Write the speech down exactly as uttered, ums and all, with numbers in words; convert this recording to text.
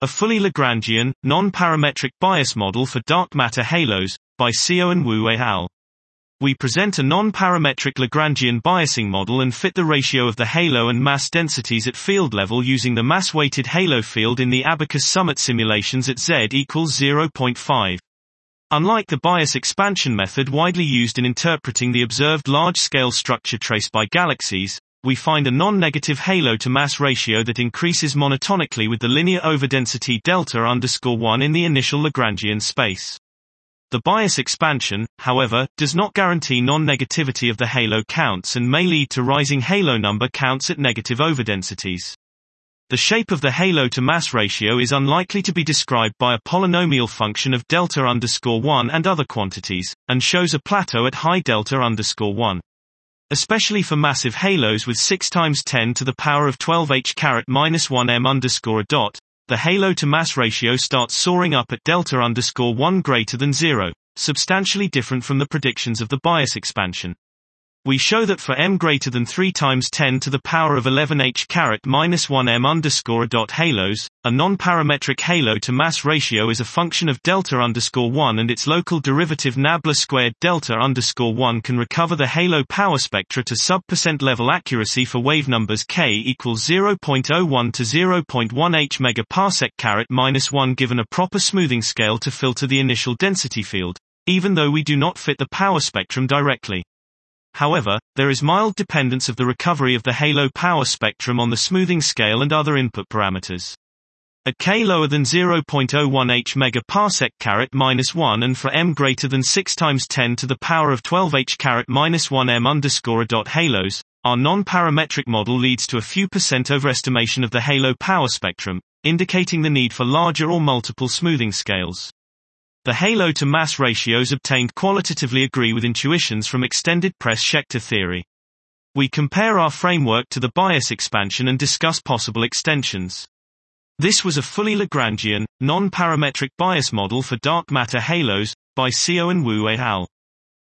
A fully Lagrangian, non-parametric bias model for dark matter halos, by Xiao and Wu et al. We present a non-parametric Lagrangian biasing model and fit the ratio of the halo and mass densities at field level using the mass-weighted halo field in the Abacus Summit simulations at Z equals zero point five. Unlike the bias expansion method widely used in interpreting the observed large-scale structure traced by galaxies, we find a non-negative halo-to-mass ratio that increases monotonically with the linear overdensity delta underscore one in the initial Lagrangian space. The bias expansion, however, does not guarantee non-negativity of the halo counts and may lead to rising halo number counts at negative overdensities. The shape of the halo-to-mass ratio is unlikely to be described by a polynomial function of delta underscore one and other quantities, and shows a plateau at high delta underscore one. Especially for massive halos with six times ten to the power of twelve h caret minus one m underscore a dot, the halo-to-mass ratio starts soaring up at delta underscore one greater than zero, substantially different from the predictions of the bias expansion. We show that for m greater than three times ten to the power of eleven h caret minus one m underscore a dot halos, a non-parametric halo-to-mass ratio is a function of delta underscore one and its local derivative nabla squared delta underscore one can recover the halo power spectra to sub-percent level accuracy for wave numbers k equals zero point zero one to zero point one h megaparsec caret minus one given a proper smoothing scale to filter the initial density field, even though we do not fit the power spectrum directly. However, there is mild dependence of the recovery of the halo power spectrum on the smoothing scale and other input parameters. At k lower than zero point zero one h megaparsec caret minus one and for m greater than six times ten to the power of twelve h caret minus one m underscore a dot halos, our non-parametric model leads to a few percent overestimation of the halo power spectrum, indicating the need for larger or multiple smoothing scales. The halo-to-mass ratios obtained qualitatively agree with intuitions from extended Press-Schechter theory. We compare our framework to the bias expansion and discuss possible extensions. This was a fully Lagrangian, non-parametric bias model for dark matter halos, by Xiao and Wu et al.